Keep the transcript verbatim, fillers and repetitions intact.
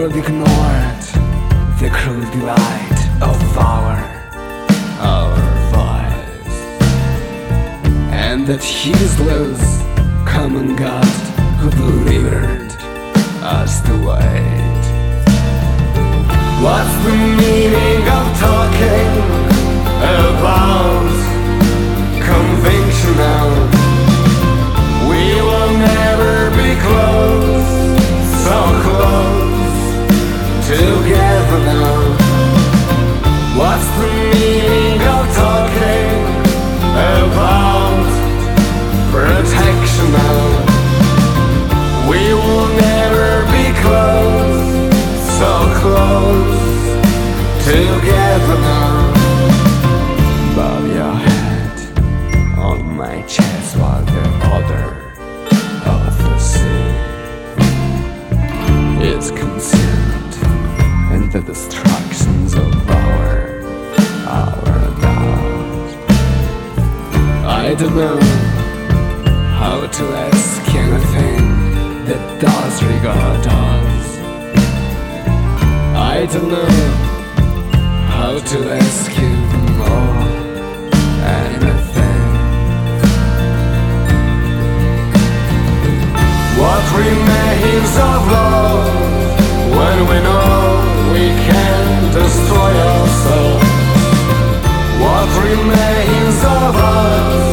world ignored the cruel delight of our, our voice, and that useless common God who delivered us to wait. What's the meaning of talking about conventional? We will never be close, so close together now. What's the meaning of talking about protection now? We will never be close, so close together now. Bow your head on my chest while the other of the sea is consumed in the destructions of our, our doubt. I don't know how to ask anything that does regard us. I don't know how to ask you more anything. What remains of love when we know we can destroy ourselves? What remains of us